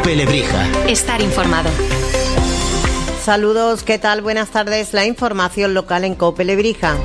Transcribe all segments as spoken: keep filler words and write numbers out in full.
COPE Lebrija. Estar informado. Saludos, ¿qué tal? Buenas tardes. La información local en COPE Lebrija.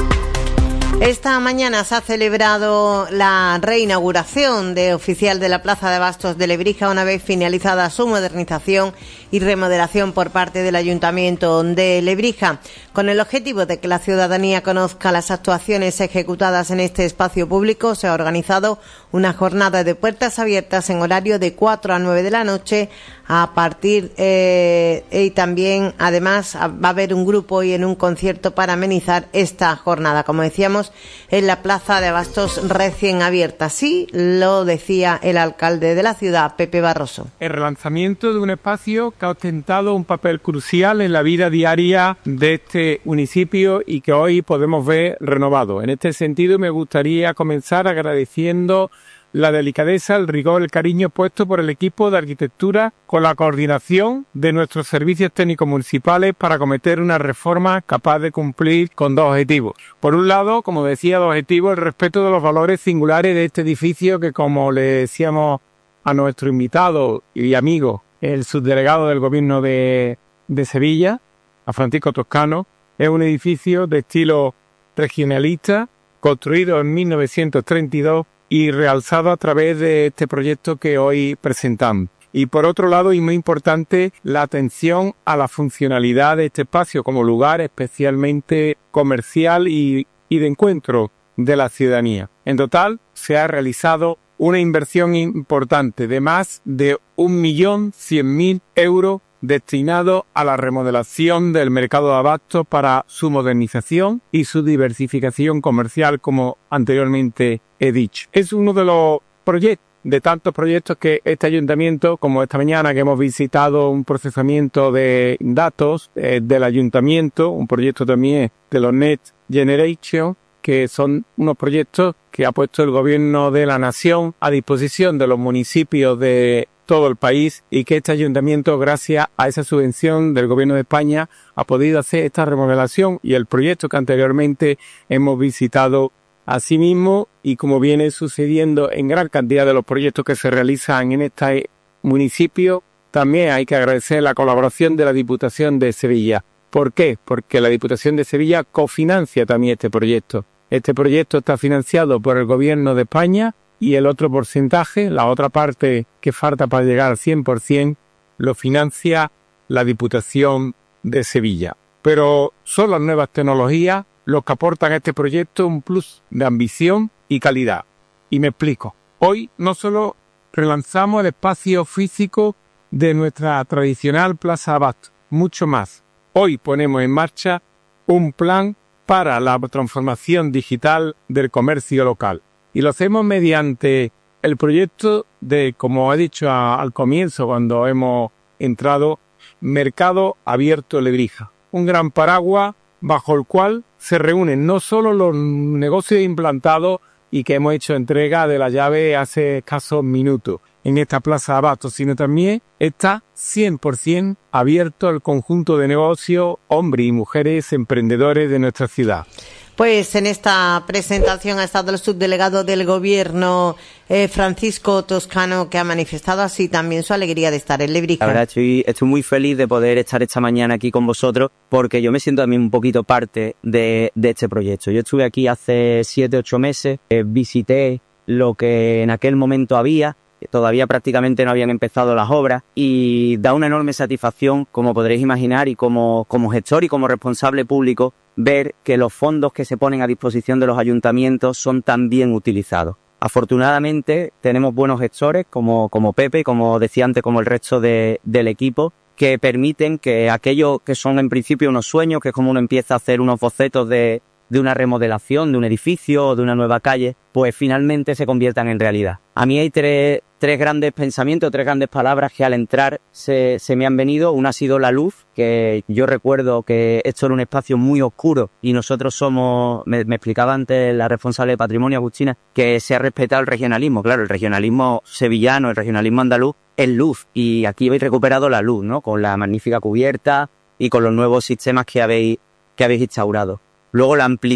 Esta mañana se ha celebrado la reinauguración de oficial de la Plaza de Abastos de Lebrija, una vez finalizada su modernización y remodelación por parte del Ayuntamiento de Lebrija, con el objetivo de que la ciudadanía conozca las actuaciones ejecutadas en este espacio público. Se ha organizado una jornada de puertas abiertas en horario de cuatro a nueve de la noche a partir eh, y también además va a haber un grupo hoy en un concierto para amenizar esta jornada, como decíamos, en la Plaza de Abastos recién abierta. Así lo decía el alcalde de la ciudad, Pepe Barroso. El relanzamiento de un espacio que ha ostentado un papel crucial en la vida diaria de este municipio y que hoy podemos ver renovado. En este sentido, me gustaría comenzar agradeciendo la delicadeza, el rigor, el cariño puesto por el equipo de arquitectura con la coordinación de nuestros servicios técnicos municipales para acometer una reforma capaz de cumplir con dos objetivos. Por un lado, como decía, dos objetivos: el respeto de los valores singulares de este edificio que, como le decíamos a nuestro invitado y amigo, el subdelegado del Gobierno de, de Sevilla, a Francisco Toscano, es un edificio de estilo regionalista, construido en mil novecientos treinta y dos y realzado a través de este proyecto que hoy presentamos. Y por otro lado, y muy importante, la atención a la funcionalidad de este espacio como lugar especialmente comercial y, y de encuentro de la ciudadanía. En total, se ha realizado una inversión importante de más de un millón cien mil euros destinado a la remodelación del mercado de abastos para su modernización y su diversificación comercial, como anteriormente he dicho. Es uno de los proyectos, de tantos proyectos que este ayuntamiento, como esta mañana que hemos visitado un procesamiento de datos eh, del ayuntamiento, un proyecto también de los Next Generation, que son unos proyectos que ha puesto el Gobierno de la Nación a disposición de los municipios de todo el país, y que este ayuntamiento, gracias a esa subvención del Gobierno de España, ha podido hacer esta remodelación y el proyecto que anteriormente hemos visitado. Asimismo, y como viene sucediendo en gran cantidad de los proyectos que se realizan en este municipio, también hay que agradecer la colaboración de la Diputación de Sevilla. ¿Por qué? Porque la Diputación de Sevilla cofinancia también este proyecto. Este proyecto está financiado por el Gobierno de España y el otro porcentaje, la otra parte que falta para llegar al cien por ciento, lo financia la Diputación de Sevilla. Pero son las nuevas tecnologías los que aportan a este proyecto un plus de ambición y calidad. Y me explico. Hoy no solo relanzamos el espacio físico de nuestra tradicional Plaza Abastos, mucho más. Hoy ponemos en marcha un plan para la transformación digital del comercio local. Y lo hacemos mediante el proyecto de, como he dicho a, al comienzo cuando hemos entrado, Mercado Abierto Lebrija. Un gran paraguas bajo el cual se reúnen no solo los negocios implantados y que hemos hecho entrega de la llave hace escasos minutos en esta Plaza de Abastos, sino también está cien por ciento abierto al conjunto de negocios, hombres y mujeres emprendedores de nuestra ciudad. Pues en esta presentación ha estado el subdelegado del Gobierno, eh, Francisco Toscano, que ha manifestado así también su alegría de estar en Lebrija. La verdad, estoy, estoy muy feliz de poder estar esta mañana aquí con vosotros, porque yo me siento también un poquito parte de, de este proyecto. Yo estuve aquí hace siete, ocho meses, eh, visité lo que en aquel momento había, todavía prácticamente no habían empezado las obras, y da una enorme satisfacción, como podréis imaginar, y como, como gestor y como responsable público, ver que los fondos que se ponen a disposición de los ayuntamientos son tan bien utilizados. Afortunadamente tenemos buenos gestores como, como Pepe, como decía antes, como el resto de, del equipo, que permiten que aquello que son en principio unos sueños, que es como uno empieza a hacer unos bocetos de, de una remodelación, de un edificio o de una nueva calle, pues finalmente se conviertan en realidad. A mí hay tres, tres grandes pensamientos, tres grandes palabras que al entrar se, se me han venido. Una ha sido la luz, que yo recuerdo que esto era un espacio muy oscuro y nosotros somos, me, me explicaba antes la responsable de patrimonio, Agustina, que se ha respetado el regionalismo. Claro, el regionalismo sevillano, el regionalismo andaluz es luz, y aquí habéis recuperado la luz, ¿no? Con la magnífica cubierta y con los nuevos sistemas que habéis, que habéis instaurado. Luego la amplitud,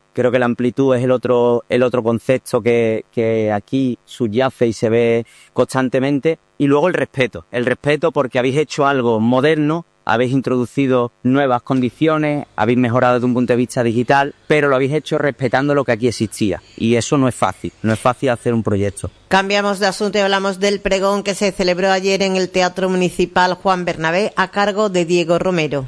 Creo que la amplitud es el otro, el otro concepto que, que aquí subyace y se ve constantemente. Y luego el respeto. El respeto porque habéis hecho algo moderno, habéis introducido nuevas condiciones, habéis mejorado desde un punto de vista digital, pero lo habéis hecho respetando lo que aquí existía. Y eso no es fácil, no es fácil hacer un proyecto. Cambiamos de asunto y hablamos del pregón que se celebró ayer en el Teatro Municipal Juan Bernabé a cargo de Diego Romero.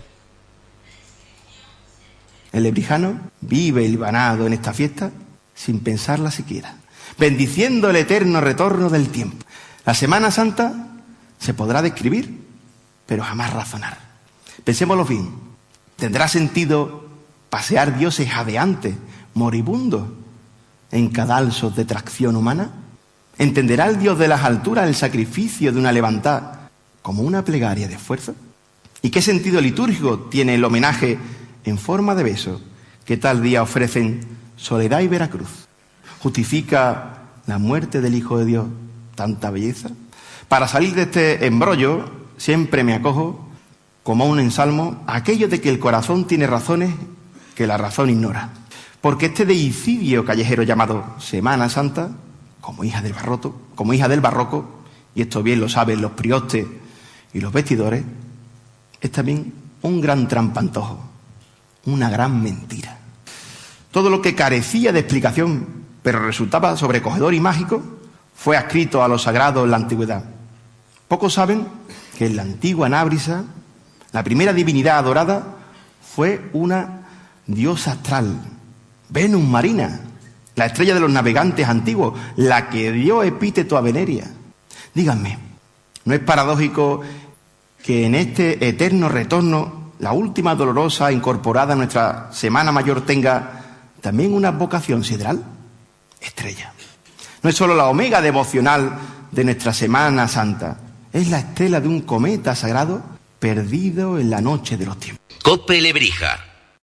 El lebrijano vive hilvanado en esta fiesta sin pensarla siquiera, bendiciendo el eterno retorno del tiempo. La Semana Santa se podrá describir, pero jamás razonar. Pensémoslo bien. ¿Tendrá sentido pasear dioses jadeantes, moribundos, en cadalsos de tracción humana? ¿Entenderá el Dios de las alturas el sacrificio de una levantada como una plegaria de esfuerzo? ¿Y qué sentido litúrgico tiene el homenaje en forma de beso que tal día ofrecen Soledad y Veracruz? ¿Justifica la muerte del Hijo de Dios tanta belleza? Para salir de este embrollo siempre me acojo, como un ensalmo, a aquello de que el corazón tiene razones que la razón ignora. Porque este deicidio callejero llamado Semana Santa, como hija del barroco, como hija del barroco, y esto bien lo saben los priostes y los vestidores, es también un gran trampantojo, una gran mentira. Todo lo que carecía de explicación, pero resultaba sobrecogedor y mágico, fue adscrito a lo sagrado en la antigüedad. Pocos saben que en la antigua Nábrisa, la primera divinidad adorada fue una diosa astral, Venus Marina, la estrella de los navegantes antiguos, la que dio epíteto a Veneria. Díganme, ¿no es paradójico que en este eterno retorno la última dolorosa incorporada a nuestra Semana Mayor tenga también una vocación sideral? Estrella. No es solo la omega devocional de nuestra Semana Santa, es la estela de un cometa sagrado perdido en la noche de los tiempos. Cope Lebrija.